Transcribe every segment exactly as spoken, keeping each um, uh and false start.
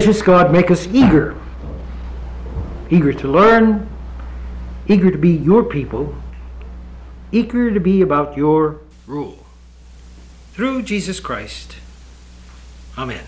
Gracious God, make us eager, eager to learn, eager to be your people, eager to be about your rule. Through Jesus Christ. Amen.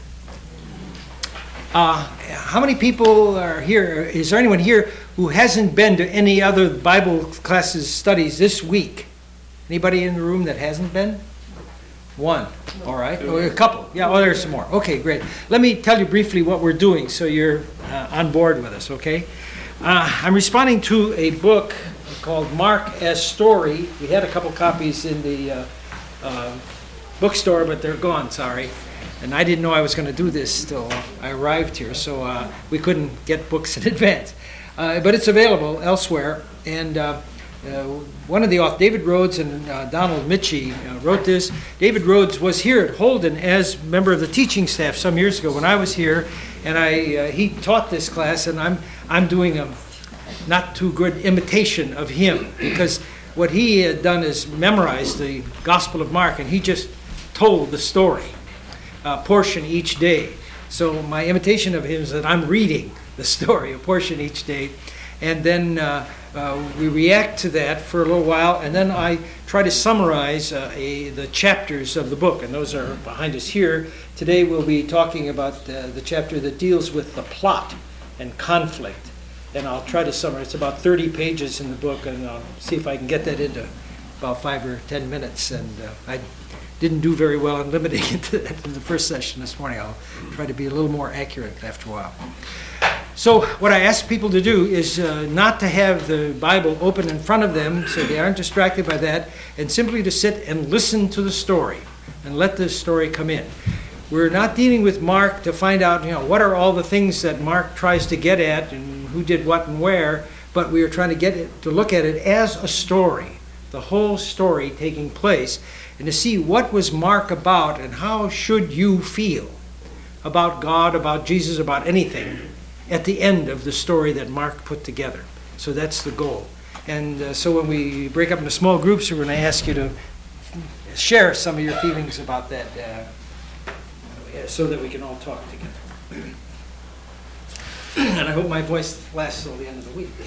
Uh, how many people are here? Is there anyone here who hasn't been to any other Bible classes studies this week? Anybody in the room that hasn't been? One. All right. Oh, a couple. Yeah, oh, there's some more. Okay, great. Let me tell you briefly what we're doing so you're uh, on board with us, okay? Uh, I'm responding to a book called Mark as Story. We had a couple copies in the uh, uh, bookstore, but they're gone, sorry. And I didn't know I was going to do this till I arrived here, so uh, we couldn't get books in advance. Uh, but it's available elsewhere. And uh, uh, one of the authors, David Rhodes and uh, Donald Mitchie, uh, wrote this. David Rhodes was here at Holden as member of the teaching staff some years ago when I was here, and I uh, he taught this class, and I'm I'm doing a not too good imitation of him, because what he had done is memorize the Gospel of Mark, and he just told the story. A portion each day. So my imitation of him is that I'm reading the story, a portion each day, and then uh, uh, we react to that for a little while, and then I try to summarize uh, a, the chapters of the book, and those are behind us here. Today we'll be talking about uh, the chapter that deals with the plot and conflict, and I'll try to summarize. It's about thirty pages in the book, and I'll see if I can get that into about five or ten minutes, and uh, I didn't do very well in limiting it to the first session this morning. I'll try to be a little more accurate after a while. So what I ask people to do is uh, not to have the Bible open in front of them so they aren't distracted by that, and simply to sit and listen to the story and let the story come in. We're not dealing with Mark to find out, you know, what are all the things that Mark tries to get at and who did what and where, but we are trying to get it to look at it as a story, the whole story taking place, and to see what was Mark about and how should you feel about God, about Jesus, about anything at the end of the story that Mark put together. So that's the goal. And uh, so when we break up into small groups, we're going to ask you to share some of your feelings about that uh, so that we can all talk together. And I hope my voice lasts till the end of the week.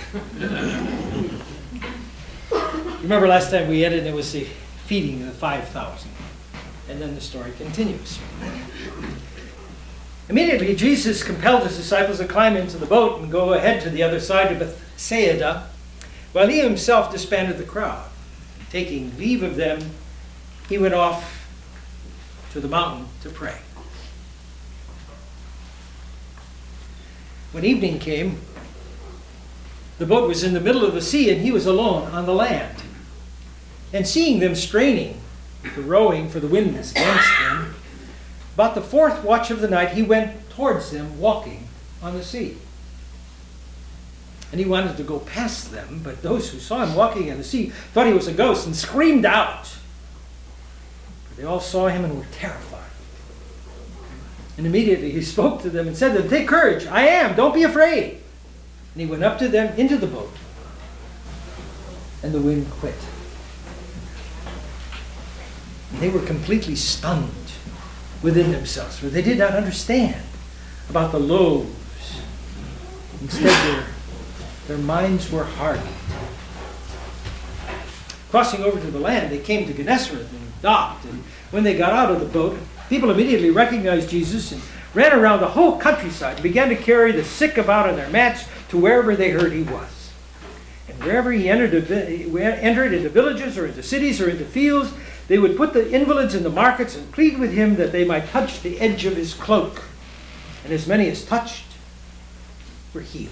Remember last time we ended, it was the feeding the five thousand. And then the story continues. Immediately, Jesus compelled his disciples to climb into the boat and go ahead to the other side of Bethsaida, while he himself disbanded the crowd. Taking leave of them, he went off to the mountain to pray. When evening came, the boat was in the middle of the sea, and he was alone on the land. And seeing them straining for rowing, for the wind was against them, about the fourth watch of the night he went towards them walking on the sea. And he wanted to go past them, but those who saw him walking on the sea thought he was a ghost and screamed out. But they all saw him and were terrified. And immediately he spoke to them and said to them, "Take courage, I am, don't be afraid." And he went up to them into the boat, and the wind quit. And they were completely stunned within themselves, for they did not understand about the loaves. Instead, their, their minds were hardened. Crossing over to the land, they came to Gennesaret and docked. And when they got out of the boat, people immediately recognized Jesus and ran around the whole countryside and began to carry the sick about on their mats to wherever they heard he was. And wherever he entered, entered into villages or into cities or into fields, they would put the invalids in the markets and plead with him that they might touch the edge of his cloak. And as many as touched were healed.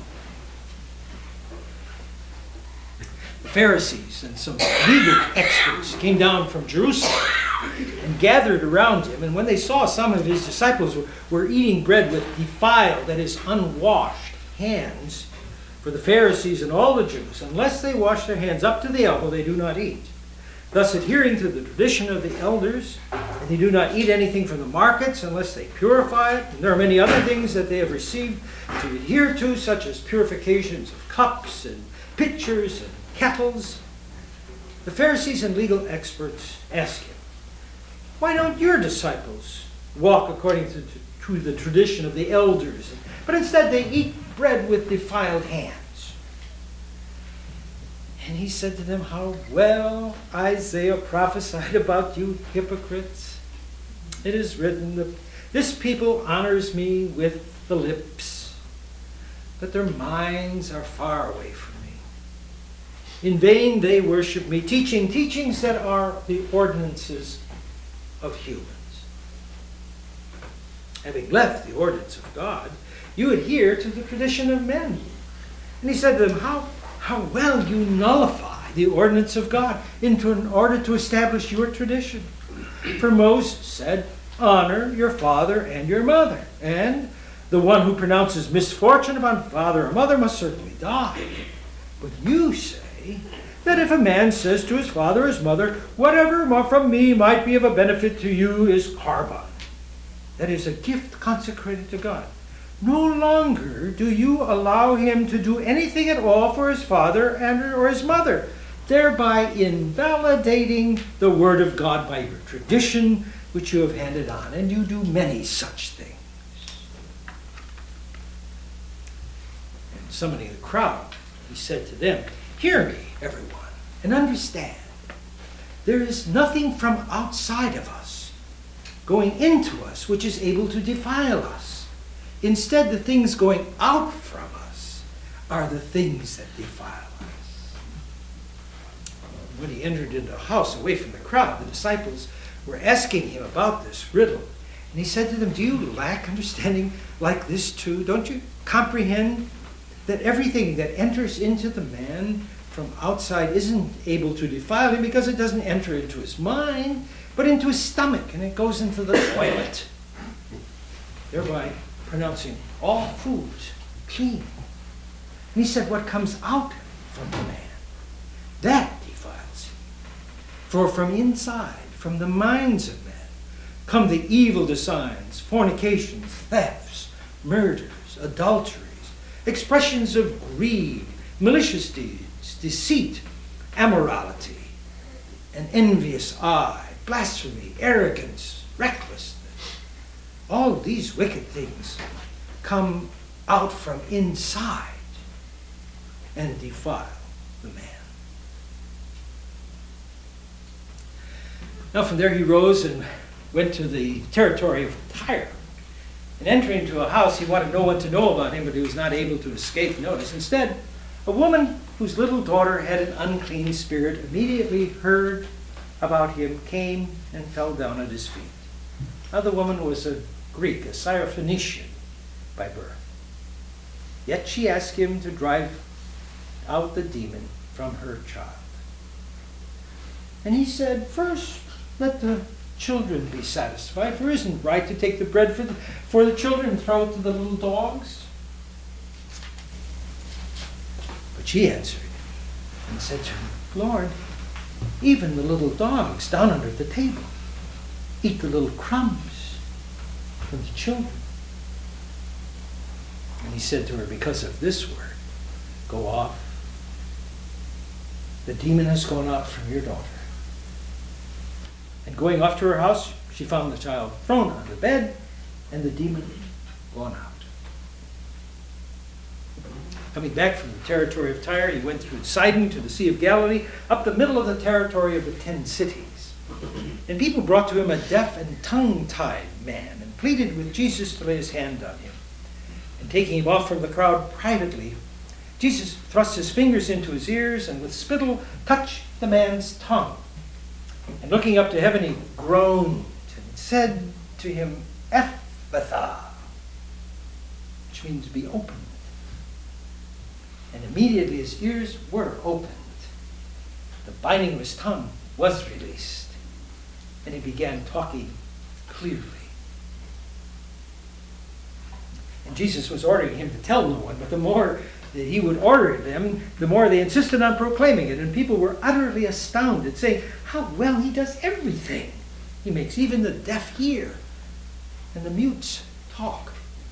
The Pharisees and some legal experts came down from Jerusalem and gathered around him. And when they saw some of his disciples were, were eating bread with defiled, that is, unwashed hands, for the Pharisees and all the Jews, unless they wash their hands up to the elbow, they do not eat. Thus, adhering to the tradition of the elders, and they do not eat anything from the markets unless they purify it. And there are many other things that they have received to adhere to, such as purifications of cups and pitchers and kettles. The Pharisees and legal experts ask him, "Why don't your disciples walk according to, to, to the tradition of the elders and but instead they eat bread with defiled hands. And he said to them, how well Isaiah prophesied about you hypocrites. It is written that this people honors me with the lips, but their minds are far away from me. In vain they worship me, teaching teachings that are the ordinances of humans. Having left the ordinance of God, you adhere to the tradition of men. And he said to them, how, how well you nullify the ordinance of God into in order to establish your tradition. For Moses said, honor your father and your mother, and the one who pronounces misfortune upon father or mother must certainly die. But you say that if a man says to his father or his mother, whatever from me might be of a benefit to you is korban, that is a gift consecrated to God. No longer do you allow him to do anything at all for his father and or his mother, thereby invalidating the word of God by your tradition, which you have handed on, and you do many such things. And summoning the crowd, he said to them, hear me, everyone, and understand. There is nothing from outside of us going into us which is able to defile us. Instead, the things going out from us are the things that defile us. When he entered into a house away from the crowd, the disciples were asking him about this riddle. And he said to them, do you lack understanding like this too? Don't you comprehend that everything that enters into the man from outside isn't able to defile him because it doesn't enter into his mind, but into his stomach, and it goes into the toilet, thereby pronouncing all foods clean. And he said, what comes out from the man, that defiles him. For from inside, from the minds of men, come the evil designs, fornications, thefts, murders, adulteries, expressions of greed, malicious deeds, deceit, immorality, an envious eye, blasphemy, arrogance, recklessness. All these wicked things come out from inside and defile the man. Now from there he rose and went to the territory of Tyre. And entering into a house, he wanted no one to know about him, but he was not able to escape notice. Instead, a woman whose little daughter had an unclean spirit immediately heard about him, came and fell down at his feet. Now the woman was a Greek, a Syrophoenician by birth. Yet she asked him to drive out the demon from her child. And he said, first, let the children be satisfied, for it isn't right to take the bread for the, for the children and throw it to the little dogs. But she answered and said to him, Lord, even the little dogs down under the table eat the little crumbs from the children. And he said to her, because of this word, go off. The demon has gone out from your daughter. And going off to her house, she found the child thrown on the bed and the demon gone out. Coming back from the territory of Tyre, he went through Sidon to the Sea of Galilee, up the middle of the territory of the ten cities. And people brought to him a deaf and tongue-tied man and pleaded with Jesus to lay his hand on him. And taking him off from the crowd privately, Jesus thrust his fingers into his ears and with spittle touched the man's tongue. And looking up to heaven, he groaned and said to him, Ephphatha, which means be opened. And immediately his ears were opened. The binding of his tongue was released. And he began talking clearly. And Jesus was ordering him to tell no one, but the more that he would order them, the more they insisted on proclaiming it. And people were utterly astounded, saying, how well he does everything. He makes even the deaf hear and the mutes talk.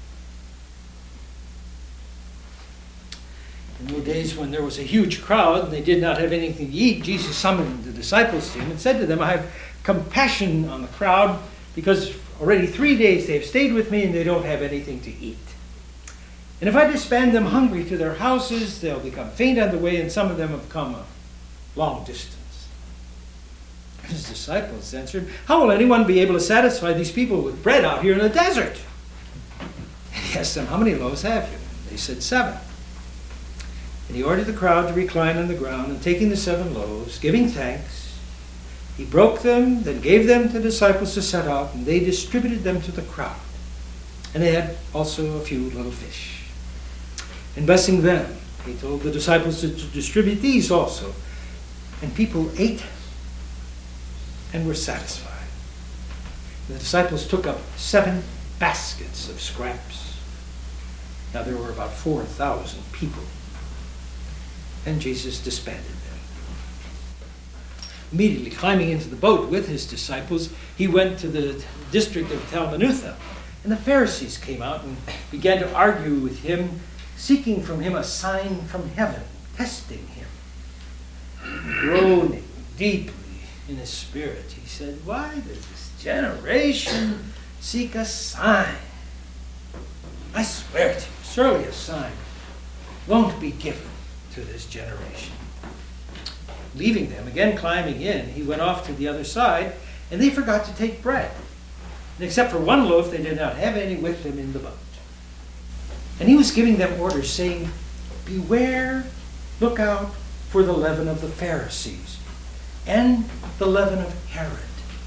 In those days when there was a huge crowd and they did not have anything to eat, Jesus summoned the disciples to him and said to them, I have compassion on the crowd because already three days they have stayed with me and they don't have anything to eat. And if I disband them hungry to their houses, they'll become faint on the way, and some of them have come a long distance. His disciples answered, how will anyone be able to satisfy these people with bread out here in the desert? And he asked them, how many loaves have you? They said, seven. And he ordered the crowd to recline on the ground, and taking the seven loaves, giving thanks, he broke them, then gave them to the disciples to set out, and they distributed them to the crowd. And they had also a few little fish. And blessing them, he told the disciples to, to distribute these also. And people ate and were satisfied. The disciples took up seven baskets of scraps. Now there were about four thousand people. And Jesus disbanded them. Immediately climbing into the boat with his disciples, he went to the district of Dalmanutha. And the Pharisees came out and began to argue with him, seeking from him a sign from heaven, testing him. Groaning deeply in his spirit, he said, why does this generation seek a sign? I swear to you, surely a sign won't be given to this generation. Leaving them, again climbing in, he went off to the other side, and they forgot to take bread. And except for one loaf, they did not have any with them in the boat. And he was giving them orders, saying, beware, look out for the leaven of the Pharisees and the leaven of Herod.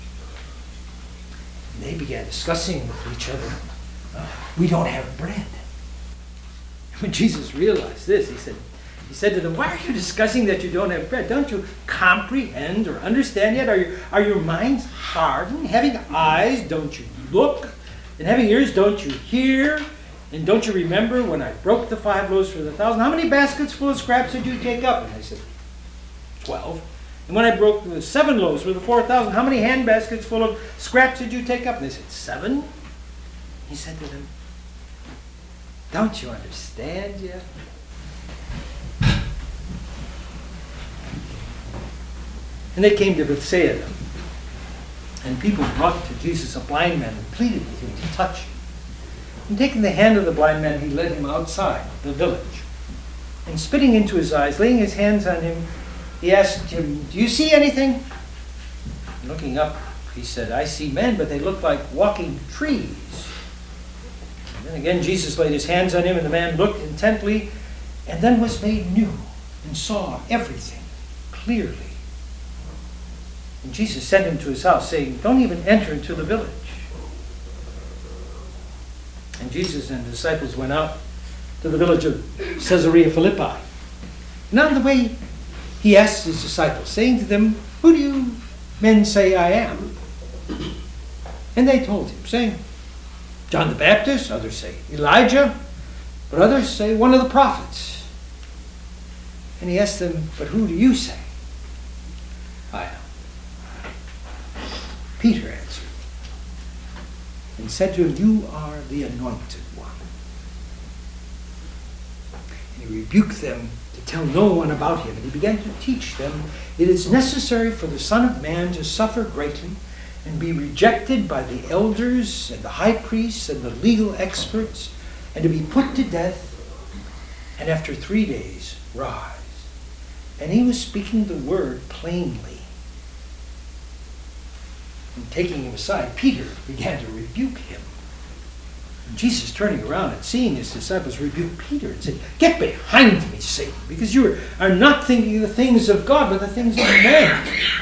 And they began discussing with each other, uh, we don't have bread. When Jesus realized this, he said, he said to them, why are you discussing that you don't have bread? Don't you comprehend or understand yet? Are, you, are your minds hardened? Having eyes, don't you look? And having ears, don't you hear? And don't you remember when I broke the five loaves for the thousand? How many baskets full of scraps did you take up? And they said, twelve. And when I broke the seven loaves for the four thousand, how many hand baskets full of scraps did you take up? And they said, seven. He said to them, don't you understand yet? And they came to Bethsaida. And people brought to Jesus a blind man and pleaded with him to touch him. And taking the hand of the blind man, he led him outside the village. And spitting into his eyes, laying his hands on him, he asked him, do you see anything? And looking up, he said, I see men, but they look like walking trees. And then again Jesus laid his hands on him, and the man looked intently, and then was made new, and saw everything clearly. And Jesus sent him to his house, saying, don't even enter into the village. And Jesus and the disciples went out to the village of Caesarea Philippi. And on the way, he asked his disciples, saying to them, who do you men say I am? And they told him, saying, John the Baptist, others say Elijah, but others say one of the prophets. And he asked them, but who do you say I am? Peter answered and said to him, you are the anointed one. And he rebuked them to tell no one about him. And he began to teach them, it is necessary for the Son of Man to suffer greatly and be rejected by the elders and the high priests and the legal experts, and to be put to death, and after three days rise. And he was speaking the word plainly. And taking him aside, Peter began to rebuke him. And Jesus, turning around and seeing his disciples, rebuked Peter and said, get behind me, Satan, because you are not thinking of the things of God, but the things of man.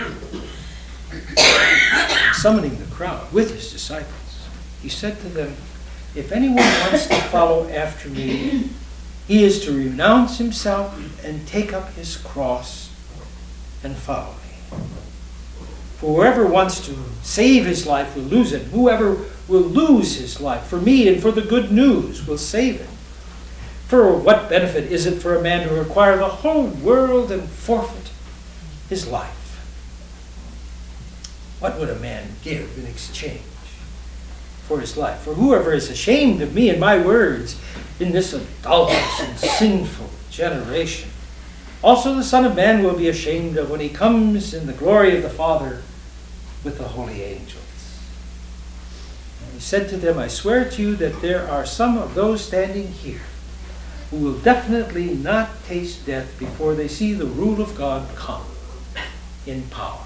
Summoning the crowd with his disciples, he said to them, if anyone wants to follow after me, he is to renounce himself and take up his cross and follow me. For whoever wants to save his life will lose it. Whoever will lose his life for me and for the good news will save it. For what benefit is it for a man to acquire the whole world and forfeit his life? What would a man give in exchange for his life? For whoever is ashamed of me and my words in this adulterous and sinful generation, also the Son of Man will be ashamed of when he comes in the glory of the Father with the holy angels. And he said to them, I swear to you that there are some of those standing here who will definitely not taste death before they see the rule of God come in power.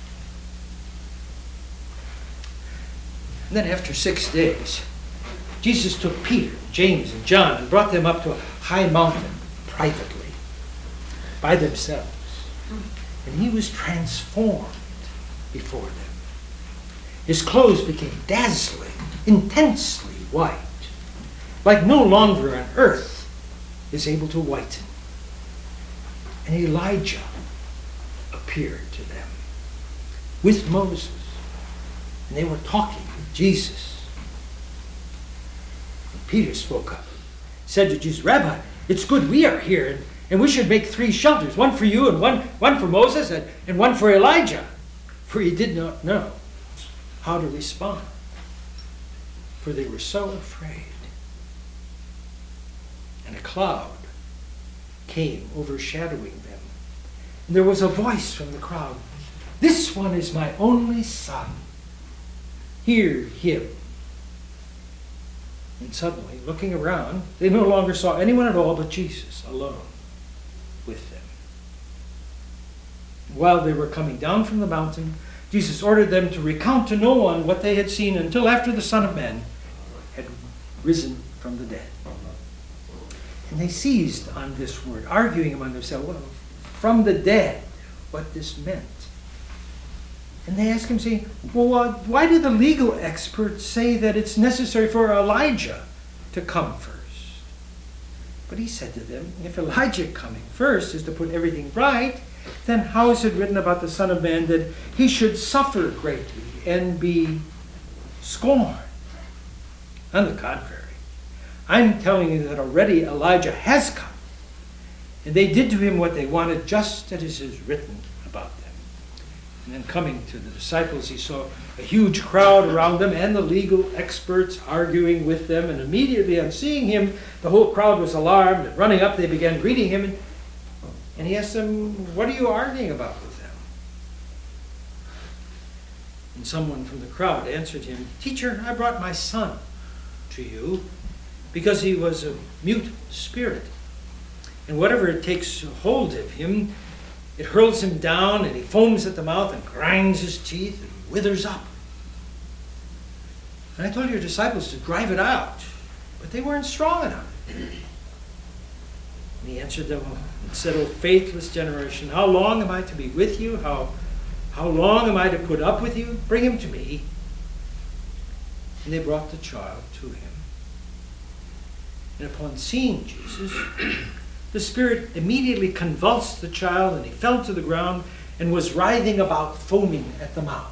And then after six days, Jesus took Peter, James, and John and brought them up to a high mountain privately, by themselves. And he was transformed before them. His clothes became dazzling, intensely white, like no longer on earth is able to whiten. And Elijah appeared to them with Moses, and they were talking with Jesus. And Peter spoke up, said to Jesus, "Rabbi, it's good we are here, and, and we should make three shelters, one for you, and one, one for Moses, and, and one for Elijah." For he did not know how to respond, for they were so afraid. And a cloud came overshadowing them. And there was a voice from the crowd, "This one is my only son. Hear him." And suddenly, looking around, they no longer saw anyone at all but Jesus alone with them. While they were coming down from the mountain, Jesus ordered them to recount to no one what they had seen until after the Son of Man had risen from the dead. And they seized on this word, arguing among themselves, well, from the dead, what this meant. And they asked him, saying, well, uh, why do the legal experts say that it's necessary for Elijah to come first? But he said to them, if Elijah coming first is to put everything right, then how is it written about the Son of Man that he should suffer greatly and be scorned? On the contrary, I'm telling you that already Elijah has come, and they did to him what they wanted, just as it is written about them. And then coming to the disciples, he saw a huge crowd around them and the legal experts arguing with them, and immediately on seeing him, the whole crowd was alarmed, and running up they began greeting him, and, and he asked them, what are you arguing about with them? And someone from the crowd answered him, Teacher, I brought my son to you, because he was a mute spirit. And whatever it takes hold of him, it hurls him down, and he foams at the mouth and grinds his teeth and withers up. And I told your disciples to drive it out, but they weren't strong enough. And he answered them and said, O faithless generation, how long am I to be with you? How, how long am I to put up with you? Bring him to me. And they brought the child to him. And upon seeing Jesus, the spirit immediately convulsed the child, and he fell to the ground and was writhing about, foaming at the mouth.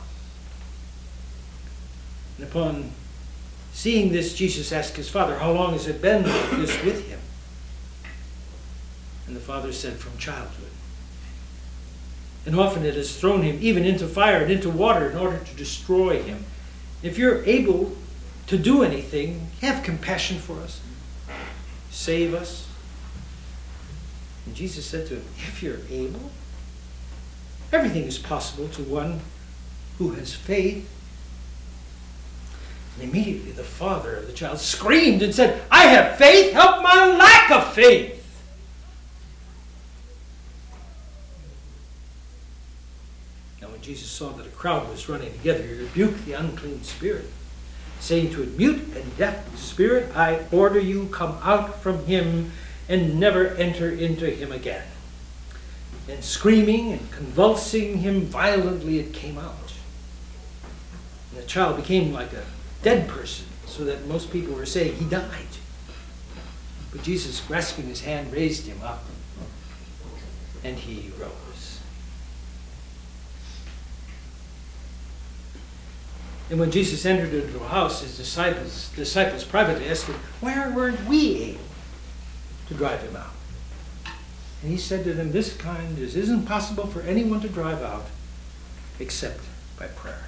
And upon seeing this, Jesus asked his father, how long has it been like this with him? And the father said, from childhood. And often it has thrown him even into fire and into water in order to destroy him. If you're able to do anything, have compassion for us. Save us. And Jesus said to him, if you're able, everything is possible to one who has faith. And immediately the father of the child screamed and said, I have faith, help my lack of faith. Now when Jesus saw that a crowd was running together, he rebuked the unclean spirit, saying to it, mute and deaf spirit, I order you, come out from him and never enter into him again. And screaming and convulsing him violently, it came out. And the child became like a dead person, so that most people were saying he died. But Jesus, grasping his hand, raised him up, and he rose. And when Jesus entered into a house, his disciples, disciples privately asked him, why weren't we able to drive him out? And he said to them, this kind is, isn't possible for anyone to drive out except by prayer.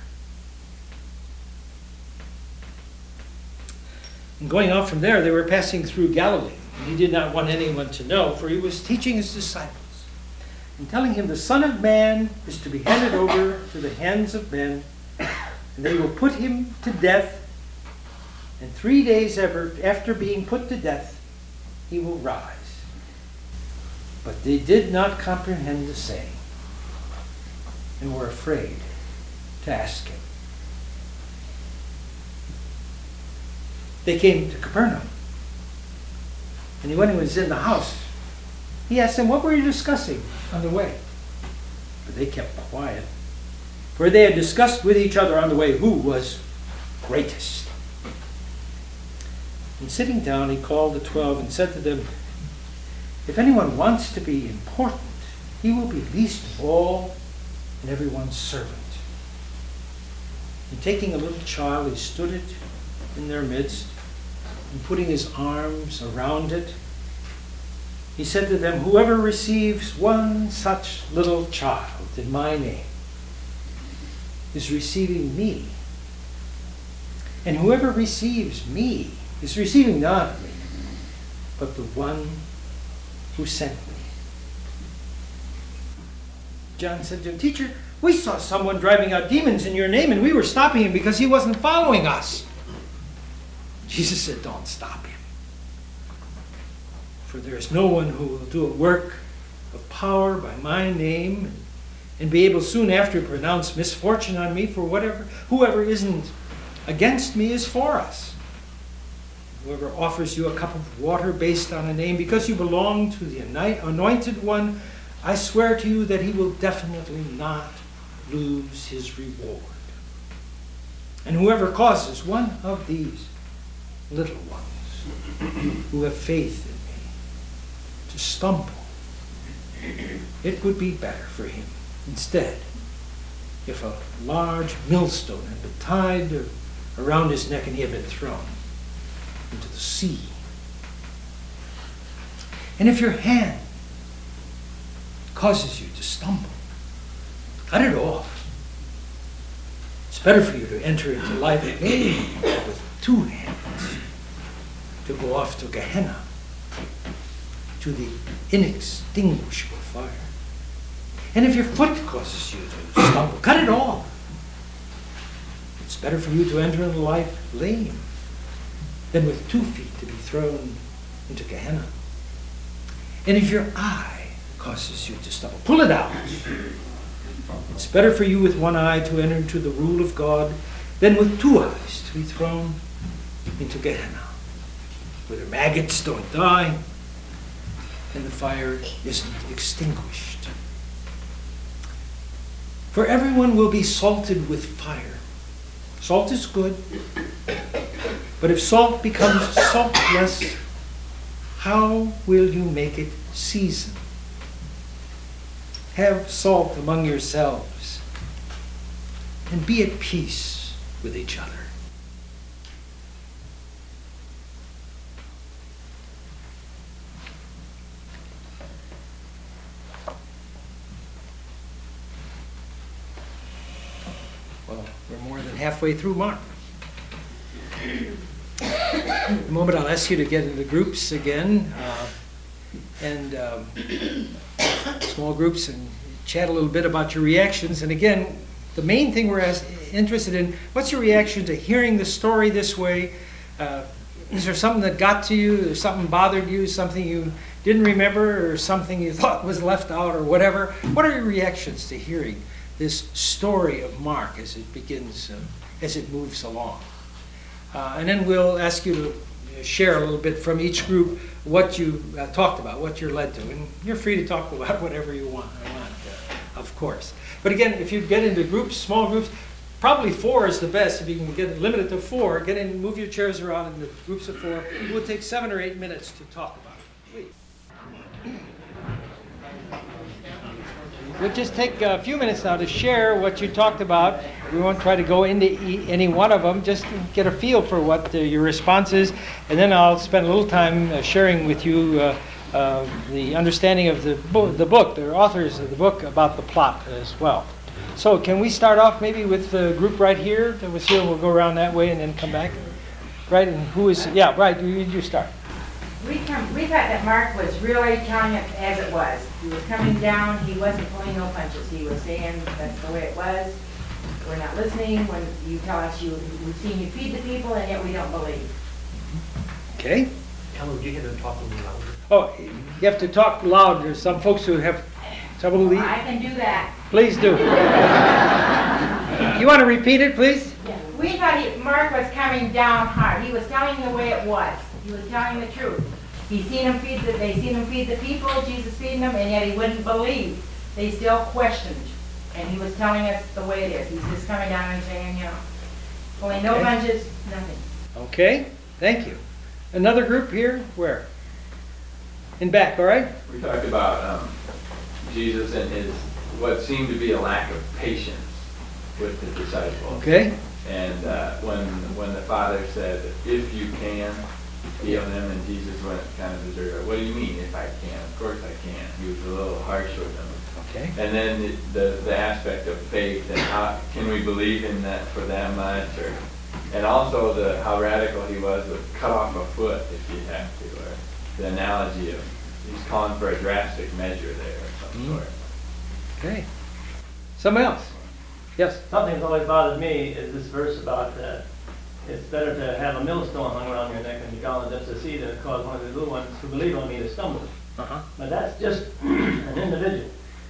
And going out from there, they were passing through Galilee. And he did not want anyone to know, for he was teaching his disciples and telling him the Son of Man is to be handed over to the hands of men, and they will put him to death, and three days ever, after being put to death, he will rise. But they did not comprehend the saying, and were afraid to ask him. They came to Capernaum. And when he was in the house, he asked them, what were you discussing on the way? But they kept quiet, for they had discussed with each other on the way who was greatest. And sitting down, he called the twelve and said to them, if anyone wants to be important, he will be least of all and everyone's servant. And taking a little child, he stood it in their midst, and putting his arms around it, he said to them, whoever receives one such little child in my name is receiving me. And whoever receives me is receiving not me, but the one who sent me. John said to him, teacher, we saw someone driving out demons in your name, and we were stopping him because he wasn't following us. Jesus said, don't stop him. For there is no one who will do a work of power by my name and, and be able soon after to pronounce misfortune on me, for whatever whoever isn't against me is for us. Whoever offers you a cup of water based on a name, because you belong to the anointed one, I swear to you that he will definitely not lose his reward. And whoever causes one of these little ones who have faith in me to stumble, it would be better for him instead if a large millstone had been tied around his neck and he had been thrown into the sea. And if your hand causes you to stumble, cut it off. It's better for you to enter into life with two hands, to go off to Gehenna, to the inextinguishable fire. And if your foot causes you to stumble, cut it off. It's better for you to enter into life lame than with two feet to be thrown into Gehenna. And if your eye causes you to stumble, pull it out. It's better for you with one eye to enter into the rule of God than with two eyes to be thrown into Gehenna, where the maggots don't die and the fire isn't extinguished. For everyone will be salted with fire. Salt is good, but if salt becomes saltless, how will you make it season? Have salt among yourselves and be at peace with each other. Well, we're more than halfway through Mark. In a moment I'll ask you to get into groups again, uh, and um, small groups, and chat a little bit about your reactions. And again, the main thing we're as interested in, what's your reaction to hearing the story this way? Uh, is there something that got to you, or something bothered you, something you didn't remember, or something you thought was left out, or whatever? What are your reactions to hearing this story of Mark as it begins, uh, as it moves along? Uh, and then we'll ask you to share a little bit from each group what you uh, talked about, what you're led to. And you're free to talk about whatever you want, I want uh, of course. But again, if you get into groups, small groups, probably four is the best. If you can get limited to four, get in, move your chairs around in the groups of four. It will take seven or eight minutes to talk about it. Please. We'll just take a few minutes now to share what you talked about. We won't try to go into e- any one of them, just get a feel for what uh, your response is, and then I'll spend a little time uh, sharing with you uh, uh, the understanding of the, bo- the book, the authors of the book, about the plot as well. So can we start off maybe with the group right here that was here? We'll go around that way and then come back. Right, and who is, yeah, right, you, you start. We come, we thought that Mark was really telling it as it was. He was coming down, he wasn't pulling no punches. He was saying that's the way it was. We're not listening when you tell us you, we've seen you feed the people, and yet we don't believe. Okay. Alan, would you have them talk a little louder? Oh, you have to talk loud. There's some folks who have trouble. le- I can do that. Please do. You want to repeat it, please? We thought he, Mark was coming down hard. He was telling the way it was. He was telling the truth. He seen him feed the, they seen him feed the people, Jesus feeding them, and yet he wouldn't believe. They still questioned. And he was telling us the way it is. He's just coming down and saying, you know, only no Okay. lunches, nothing. Okay, thank you. Another group here? Where? In back, all right? We talked about um, Jesus and his, what seemed to be a lack of patience with the disciples. Okay. And uh, when when the Father said, if you can, heal him, and Jesus went kind of deserted. What do you mean, if I can? Of course I can. He was a little harsh with them. Okay. And then the, the, the aspect of faith, and how can we believe in that for that much? Or, and also the how radical he was with cut off a foot if you have to. Or the analogy of he's calling for a drastic measure there of some Mm. sort. Okay. Someone else? Yes. Something that's always bothered me is this verse about uh, it's better to have a millstone hung around your neck and be gone than just to see that cause one of the little ones who believe on me to stumble. Uh-huh. But that's just an individual.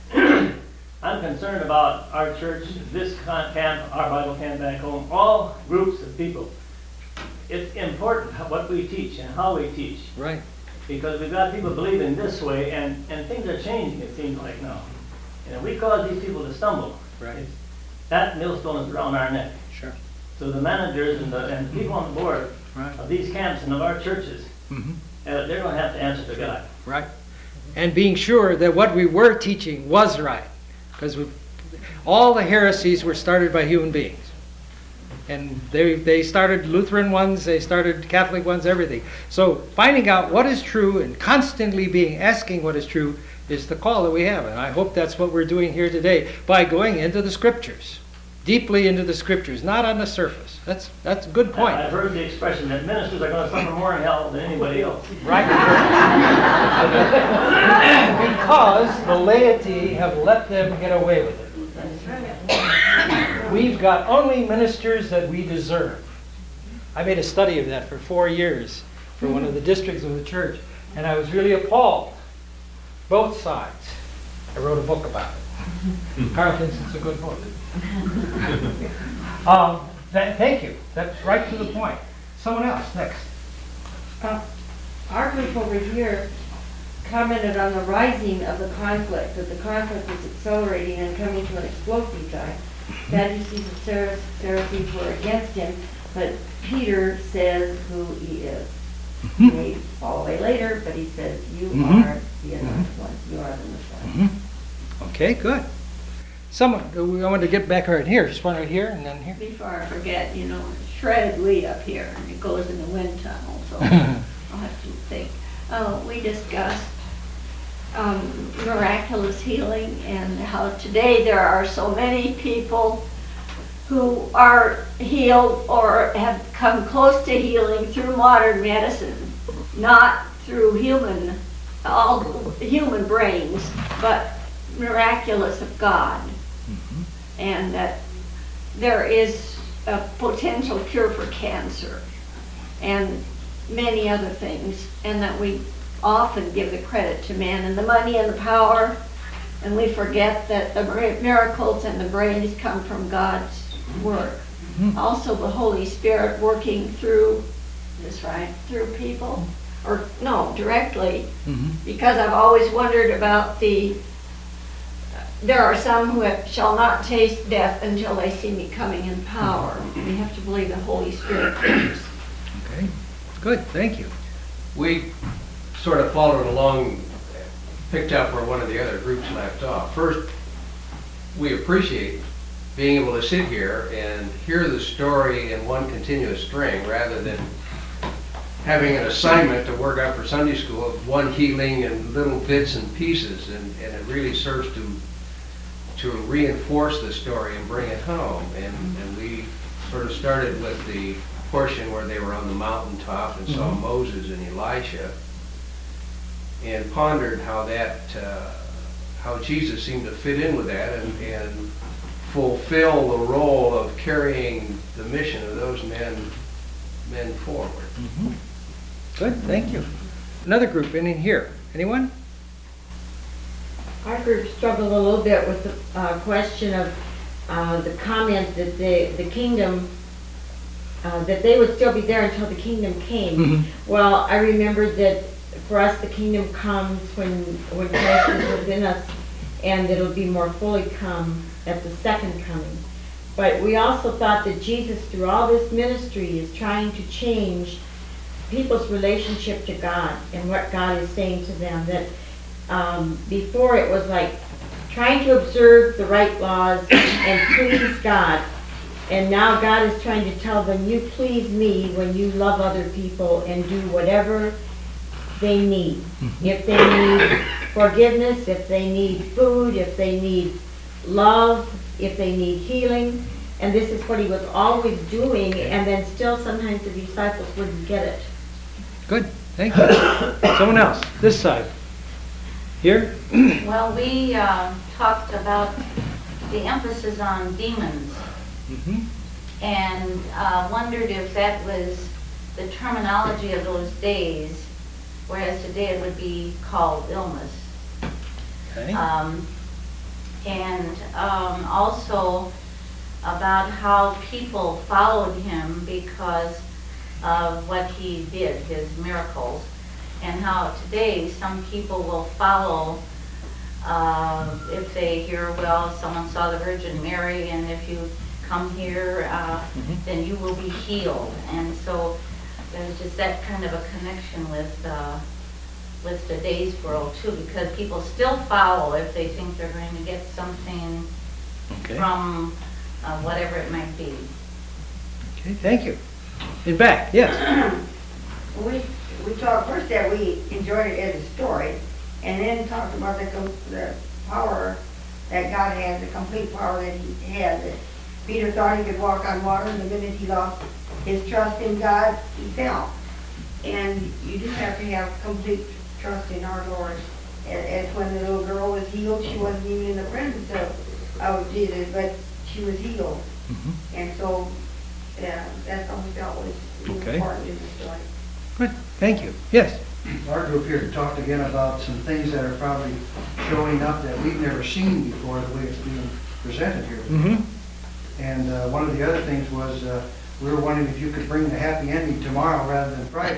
I'm concerned about our church, this con- camp, our Bible camp back home, all groups of people. It's important how- what we teach and how we teach. Right. Because we've got people believing this way, and, and things are changing, it seems like now. And if we cause these people to stumble, Right. it's- that millstone is around our neck. Sure. So the managers and the and people on the board Right. of these camps and of our churches, Mm-hmm. uh, they're going to have to answer to God. Right. And being sure that what we were teaching was right. Because all the heresies were started by human beings. And they, they started Lutheran ones, they started Catholic ones, everything. So finding out what is true and constantly being asking what is true is the call that we have. And I hope that's what we're doing here today by going into the scriptures. Deeply into the scriptures, not on the surface. That's that's a good point. I've heard the expression that ministers are going to suffer more in hell than anybody else. Right. Because the laity have let them get away with it. We've got only ministers that we deserve. I made a study of that for four years for one of the districts of the church, and I was really appalled. Both sides. I wrote a book about it. Carl thinks it's a good book. um, th- thank you. That's right to the point. Someone else, next. Uh, Our group over here commented on the rising of the conflict, that the conflict was accelerating and coming to an explosive time. Sadducees and Phar- Pharisees were against him, but Peter says who he is. We follow away later, but he says, you Mhm. are the anointed one, you are the Messiah. Mhm. Okay, good. Someone, we want to get back right here. Just one right here and then here. Before I forget, you know, shredded wheat up here, and it goes in the wind tunnel, so I'll have to think. Uh, we discussed um, miraculous healing and how today there are so many people who are healed or have come close to healing through modern medicine, not through human, all human brains, but miraculous of God. And that there is a potential cure for cancer and many other things, and that we often give the credit to man and the money and the power, and we forget that the mir- miracles and the brains come from God's work. Also the Holy Spirit working through, is right, through people, or no, directly, Mhm. because I've always wondered about the there are some who have, shall not taste death until they see me coming in power. We have to believe the Holy Spirit comes. Okay, good. Thank you. We sort of followed along, picked up where one of the other groups left off. First, we appreciate being able to sit here and hear the story in one continuous string rather than having an assignment to work out for Sunday school of one healing and little bits and pieces, and, and it really serves to to reinforce the story and bring it home. And, and we sort of started with the portion where they were on the mountaintop and saw Mhm. Moses and Elisha, and pondered how that, uh, how Jesus seemed to fit in with that and, and fulfill the role of carrying the mission of those men, men forward. Mhm. Good, thank you. Another group in in here. Anyone? Our group struggled a little bit with the uh, question of uh, the comment that the, the kingdom, uh, that they would still be there until the kingdom came. Mhm. Well, I remembered that for us, the kingdom comes when, when Christ is within us, and it'll be more fully come at the second coming. But we also thought that Jesus, through all this ministry, is trying to change people's relationship to God and what God is saying to them. That um, before it was like trying to observe the right laws and please God. And now God is trying to tell them, you please me when you love other people and do whatever they need. If they need forgiveness, if they need food, if they need love, if they need healing. And this is what he was always doing, and then still sometimes the disciples wouldn't get it. Good, thank you. Someone else, this side. Here? Well, we uh, talked about the emphasis on demons Mhm. and uh, wondered if that was the terminology of those days, whereas today it would be called illness. Okay. Um, and um, also about how people followed him because of what he did, his miracles, and how today some people will follow uh, if they hear, well, someone saw the Virgin Mary, and if you come here, uh, Mhm. then you will be healed. And so there's just that kind of a connection with uh, with today's world too, because people still follow if they think they're going to get something Okay. from uh, whatever it might be. Okay, thank you. In back, yes. We, we talked first that we enjoyed it as a story, and then talked about the, com- the power that God has, the complete power that he has. That Peter thought he could walk on water, and the minute he lost his trust in God, he fell. And you do have to have complete trust in our Lord. As, as when the little girl was healed, she wasn't even in the presence of, of Jesus, but she was healed. Mhm. And so, yeah, that's what we felt was Okay. important in the story. Good, thank you. Yes. Our group here talked again about some things that are probably showing up that we've never seen before, the way it's being presented here. Mm-hmm. And uh, one of the other things was, uh, we were wondering if you could bring the happy ending tomorrow rather than Friday.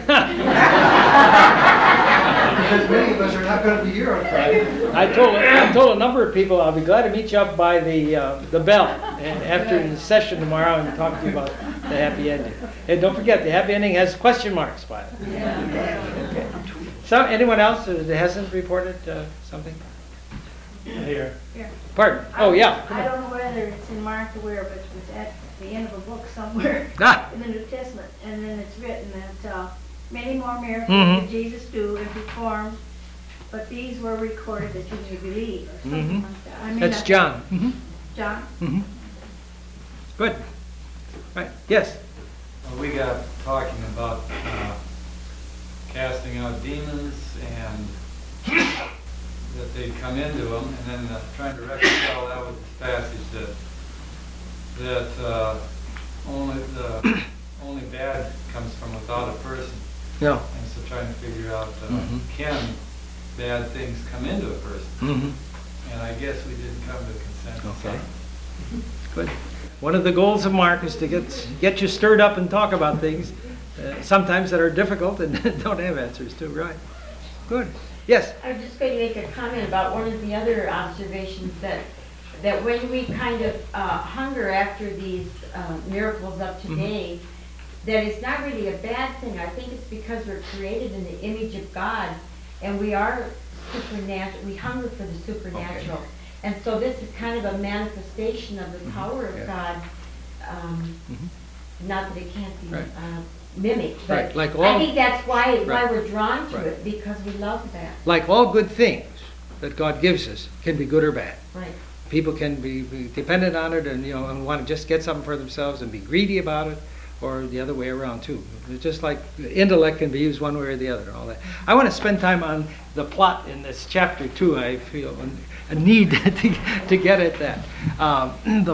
Because many of us are not going to be here on Friday. I told, I told a number of people, I'll be glad to meet you up by the, uh, the bell and after the session tomorrow and talk to you about the happy ending. And don't forget, the happy ending has question marks by it. Okay. So, anyone else that hasn't reported uh, something? Here. Pardon? Oh, yeah. I don't know whether it's in Mark or where, but it was at the end of a book somewhere Ah. in the New Testament, and then it's written that uh, many more miracles Mhm. did Jesus do and perform, but these were recorded that you may believe, or something Mhm. like that. I mean, That's that- John. Mhm. John? Mhm. Good. Right, yes. Well, we got talking about uh, casting out demons and that they'd come into them, and then uh, trying to reconcile that with this passage that that uh, only the only bad comes from without a person, Yeah. and so trying to figure out uh, Mhm. can bad things come into a person, Mm-hmm. and I guess we didn't come to consensus. Okay. Good. One of the goals of Mark is to get get you stirred up and talk about things, uh, sometimes that are difficult and don't have answers to. Right. Good. Yes. I was just going to make a comment about one of the other observations that, that when we kind of uh, hunger after these uh, miracles of today, that it's not really a bad thing. I think it's because we're created in the image of God, and we are supernatural. We hunger for the supernatural. And so this is kind of a manifestation of the power of Yeah. God. Um, Mhm. Not that it can't be Right. uh, mimicked, but Right, like I all- think that's why, why Right. we're drawn to Right. it, because we love that. Like all good things that God gives us can be good or bad. Right. People can be, be dependent on it and, you know, and want to just get something for themselves and be greedy about it, or the other way around too. It's just like the intellect can be used one way or the other and all that. I want to spend time on the plot in this chapter too. I feel a need to, to get at that. Um, the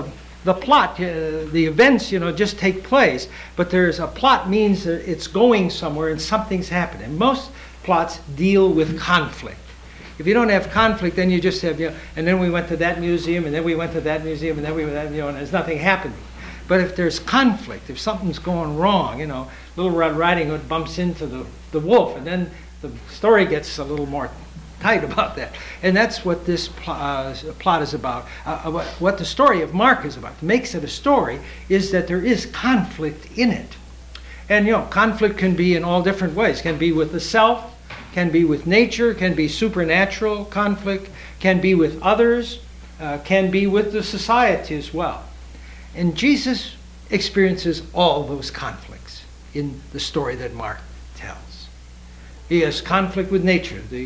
the plot, uh, the events, you know, just take place. But there's a plot means that it's going somewhere and something's happening. And most plots deal with conflict. If you don't have conflict, then you just have, you know, and then we went to that museum, and then we went to that museum, and then we went to that, you know, and there's nothing happening. But if there's conflict, if something's going wrong, you know, Little Red Riding Hood bumps into the, the wolf, and then the story gets a little more tight about that. And that's what this pl- uh, plot is about. Uh, what, what the story of Mark is about, makes it a story, is that there is conflict in it. And, you know, conflict can be in all different ways. Can be with the self, can be with nature, can be supernatural conflict, can be with others, uh, can be with the society as well. And Jesus experiences all those conflicts in the story that Mark tells. He has conflict with nature, the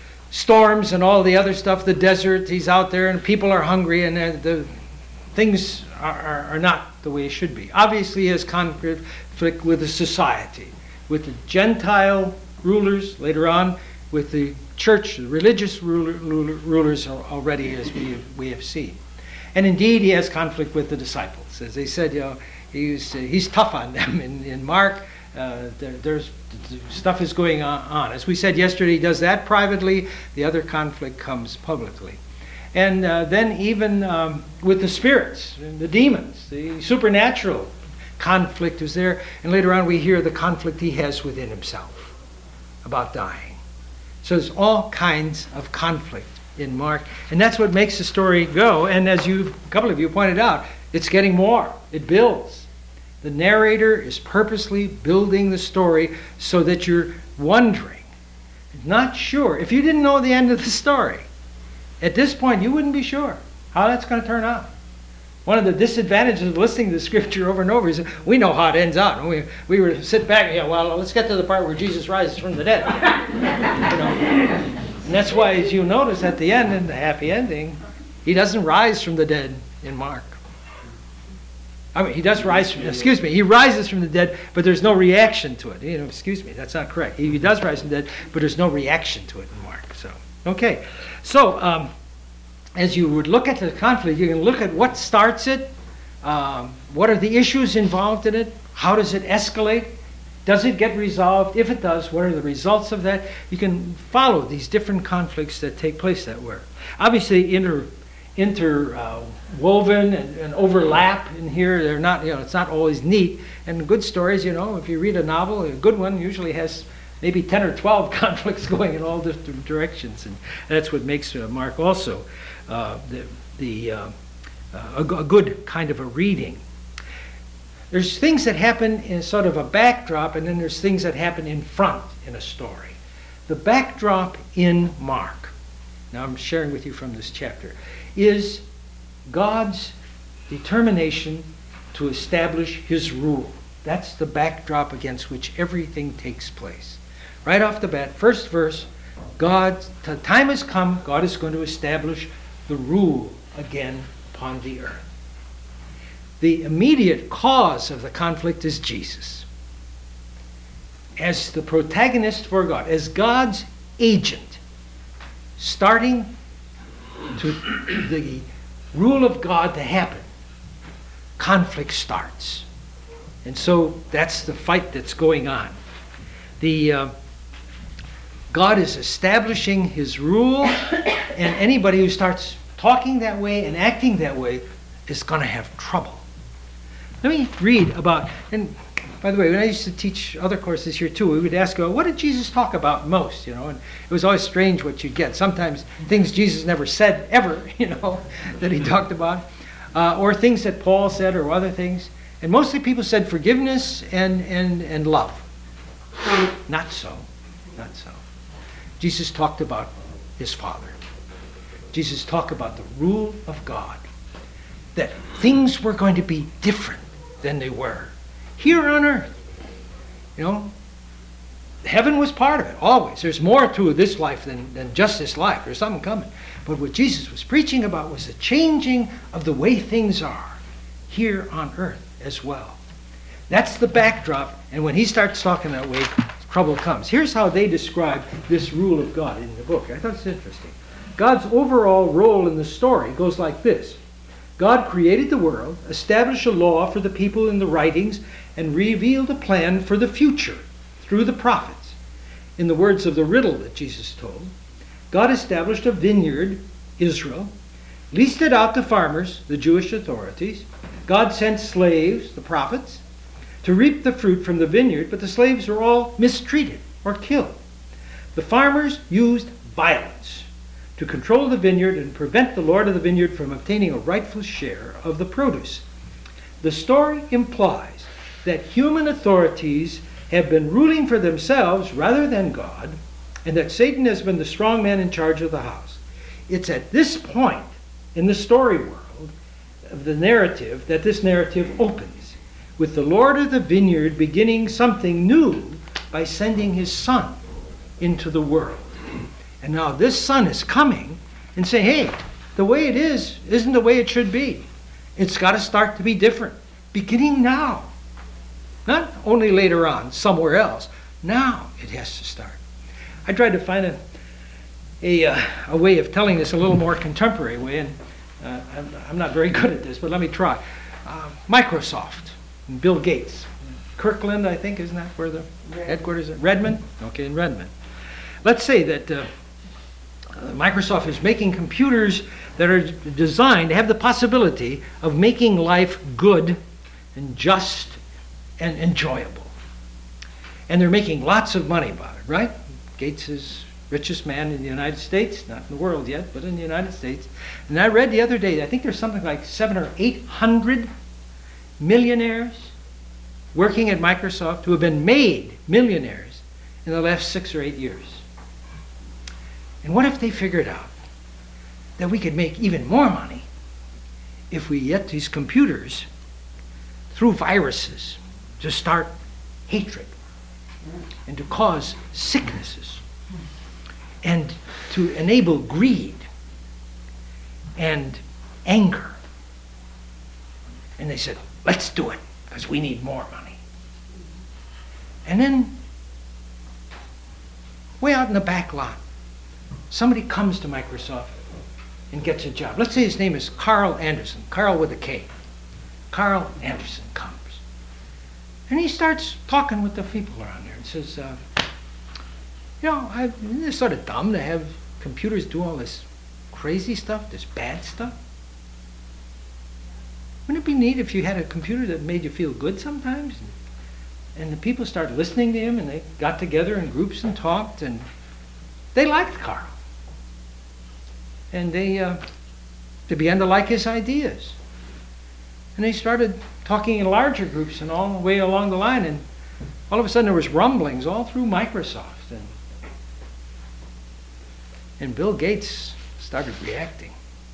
storms and all the other stuff, the desert, he's out there and people are hungry and uh, the things are, are, are not the way it should be. Obviously he has conflict with the society, with the Gentile rulers later on, with the church, the religious ruler, ruler, rulers already, as we have, we have seen. And indeed, he has conflict with the disciples. As they said, you know, he's, uh, he's tough on them. In, in Mark, uh, there, there's stuff is going on, on. As we said yesterday, he does that privately. The other conflict comes publicly. And uh, then even um, with the spirits, and the demons, the supernatural conflict is there. And later on, we hear the conflict he has within himself about dying. So there's all kinds of conflict in Mark, and that's what makes the story go. And as you, a couple of you pointed out, it's getting more. It builds. The narrator is purposely building the story so that you're wondering, not sure. If you didn't know the end of the story, at this point you wouldn't be sure how that's going to turn out. One of the disadvantages of listening to the scripture over and over is that we know how it ends out. We we were to sit back and, yeah, well, let's get to the part where Jesus rises from the dead. You know? And that's why, as you notice at the end, in the happy ending, he doesn't rise from the dead in Mark. I mean, he does rise from, excuse me, he rises from the dead, but there's no reaction to it. You know, excuse me, that's not correct. He, he does rise from the dead, but there's no reaction to it in Mark. So, okay. So, um, as you would look at the conflict, you can look at what starts it, um, what are the issues involved in it, how does it escalate, does it get resolved? If it does, what are the results of that? You can follow these different conflicts that take place that way. Obviously, inter, interwoven uh, and, and overlap in here. They're not, you know, it's not always neat. And good stories, you know, if you read a novel, a good one usually has maybe ten or twelve conflicts going in all different directions, and that's what makes uh, Mark also uh, the, the uh, uh, a, a good kind of a reading. There's things that happen in sort of a backdrop, and then there's things that happen in front in a story. The backdrop in Mark, now I'm sharing with you from this chapter, is God's determination to establish his rule. That's the backdrop against which everything takes place. Right off the bat, first verse, God, the time has come, God is going to establish the rule again upon the earth. The immediate cause of the conflict is Jesus. As the protagonist for God, as God's agent, starting to the rule of God to happen, conflict starts. And so that's the fight that's going on. The uh, God is establishing his rule, and anybody who starts talking that way and acting that way is going to have trouble. Let me read about, and by the way, when I used to teach other courses here too, we would ask, well, what did Jesus talk about most? You know, and it was always strange what you'd get. Sometimes things Jesus never said ever, you know, that he talked about, uh, or things that Paul said, or other things. And mostly people said forgiveness and and and love. Not so, not so. Jesus talked about his Father. Jesus talked about the rule of God, that things were going to be different than they were here on earth. You know, heaven was part of it, always. There's more to this life than, than just this life. There's something coming. But what Jesus was preaching about was the changing of the way things are here on earth as well. That's the backdrop, and when he starts talking that way, trouble comes. Here's how they describe this rule of God in the book. I thought it's interesting. God's overall role in the story goes like this. God created the world, established a law for the people in the writings, and revealed a plan for the future through the prophets. In the words of the riddle that Jesus told, God established a vineyard, Israel, leased it out to farmers, the Jewish authorities. God sent slaves, the prophets, to reap the fruit from the vineyard, but the slaves were all mistreated or killed. The farmers used violence to control the vineyard and prevent the Lord of the vineyard from obtaining a rightful share of the produce. The story implies that human authorities have been ruling for themselves rather than God, and that Satan has been the strong man in charge of the house. It's at this point in the story world of the narrative that this narrative opens, with the Lord of the vineyard beginning something new by sending his son into the world. And now this son is coming and saying, hey, the way it is isn't the way it should be. It's got to start to be different, beginning now. Not only later on, somewhere else. Now it has to start. I tried to find a, a, uh, a way of telling this a little more contemporary way, and uh, I'm, I'm not very good at this, but let me try. Uh, Microsoft, and Bill Gates. Kirkland, I think, isn't that where the headquarters are? Redmond? Okay, in Redmond. Let's say that uh, uh, Microsoft is making computers that are designed to have the possibility of making life good and just and enjoyable. And they're making lots of money about it, right? Gates is richest man in the United States, not in the world yet, but in the United States. And I read the other day, I think there's something like seven or eight hundred millionaires working at Microsoft who have been made millionaires in the last six or eight years. And what if they figured out that we could make even more money if we get these computers through viruses to start hatred and to cause sicknesses and to enable greed and anger? And they said, let's do it because we need more money. And then way out in the back lot, somebody comes to Microsoft and gets a job. Let's say his name is Carl Anderson, Carl with a K. Carl Anderson comes. And he starts talking with the people around there and says, uh, you know, I, isn't it sort of dumb to have computers do all this crazy stuff, this bad stuff? Wouldn't it be neat if you had a computer that made you feel good sometimes? And, and the people started listening to him, and they got together in groups and talked, and they liked Carl. And they, uh, they began to like his ideas. And they started talking in larger groups and all the way along the line, and all of a sudden there was rumblings all through Microsoft. And, and Bill Gates started reacting.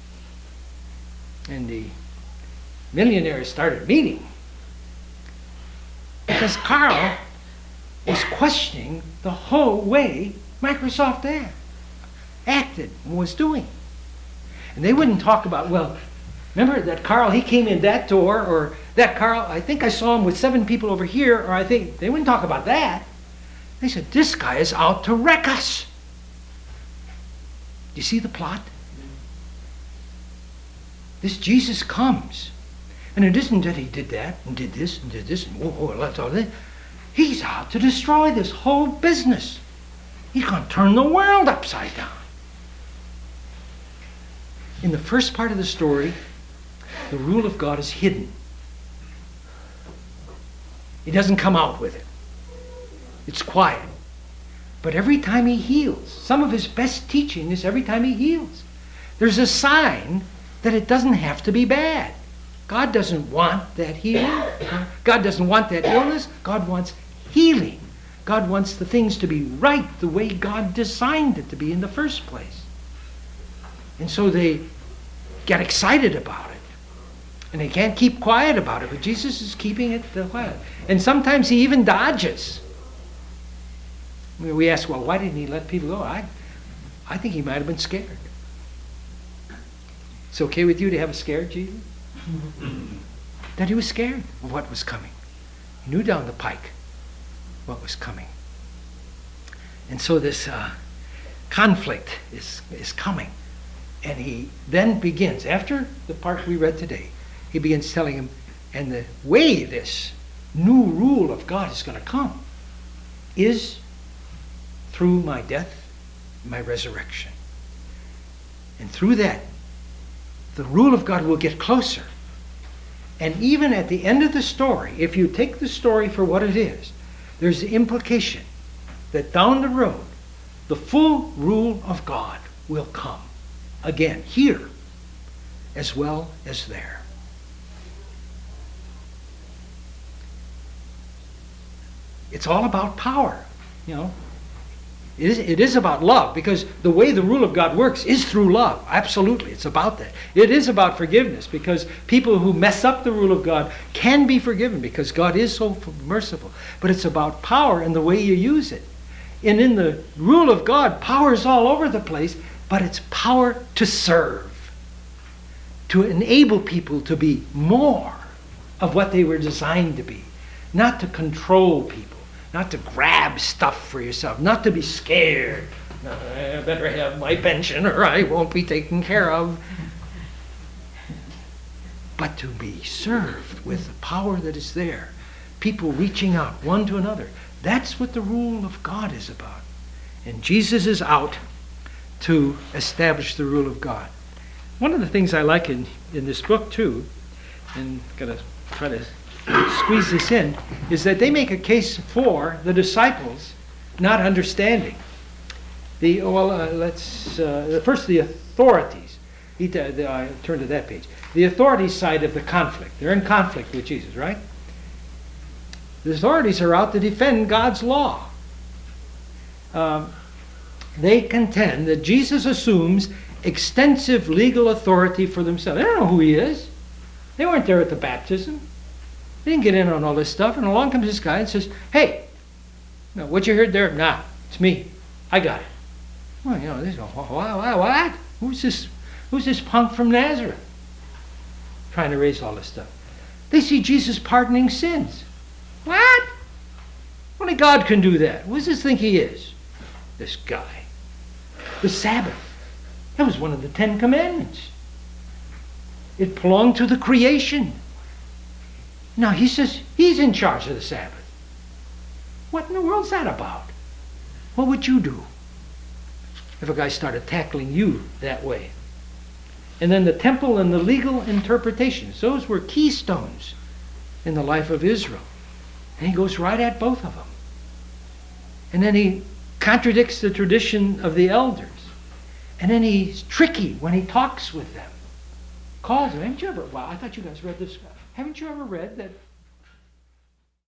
And the millionaires started meeting. Because Carl was questioning the whole way Microsoft act, acted and was doing. And they wouldn't talk about, well, remember that Carl, he came in that door, or that Carl, I think I saw him with seven people over here, or I think, they wouldn't talk about that. They said, this guy is out to wreck us. Do you see the plot? This Jesus comes. And it isn't that he did that, and did this, and did this, and whoa, whoa, that's all that. He's out to destroy this whole business. He's going to turn the world upside down. In the first part of the story, the rule of God is hidden. He doesn't come out with it. It's quiet. But every time he heals, some of his best teaching is every time he heals, there's a sign that it doesn't have to be bad. God doesn't want that healing. God doesn't want that illness. God wants healing. God wants the things to be right the way God designed it to be in the first place. And so they get excited about it. And they can't keep quiet about it, but Jesus is keeping it quiet. And sometimes he even dodges. We ask, well, why didn't he let people go? I, I think he might have been scared. It's okay with you to have a scared Jesus? That he was scared of what was coming. He knew down the pike what was coming. And so this uh, conflict is, is coming. And he then begins, after the part we read today, he begins telling him, and the way this new rule of God is going to come is through my death, my resurrection. And through that, the rule of God will get closer. And even at the end of the story, if you take the story for what it is, there's the implication that down the road, the full rule of God will come. Again, here as well as there. It's all about power, you know. It is, it is about love, because the way the rule of God works is through love. Absolutely, it's about that. It is about forgiveness, because people who mess up the rule of God can be forgiven, because God is so merciful. But it's about power and the way you use it. And in the rule of God, power is all over the place, but it's power to serve, to enable people to be more of what they were designed to be, not to control people, not to grab stuff for yourself, not to be scared. No, I better have my pension or I won't be taken care of. But to be served with the power that is there, people reaching out one to another. That's what the rule of God is about. And Jesus is out to establish the rule of God. One of the things I like in, in this book too, and I'm going to try to squeeze this in, is that they make a case for the disciples not understanding. The well, uh, let's uh, first the authorities. He, uh, the, I turn to that page. The authorities side of the conflict. They're in conflict with Jesus, right? The authorities are out to defend God's law. Um, they contend that Jesus assumes extensive legal authority for themselves. They don't know who he is. They weren't there at the baptism. They didn't get in on all this stuff. And along comes this guy and says, hey, no, what you heard there? Nah, it's me. I got it. Well, you know, they go, what, what, what? Who's this, who's this punk from Nazareth? Trying to raise all this stuff. They see Jesus pardoning sins. What? Only God can do that. What does this think he is? This guy. The Sabbath. That was one of the Ten Commandments. It belonged to the creation. Now he says he's in charge of the Sabbath. What in the world's that about? What would you do if a guy started tackling you that way? And then the temple and the legal interpretations. Those were keystones in the life of Israel. And he goes right at both of them. And then he contradicts the tradition of the elders. And then he's tricky when he talks with them. Calls them. Haven't you ever, wow, I thought you guys read this. Haven't you ever read that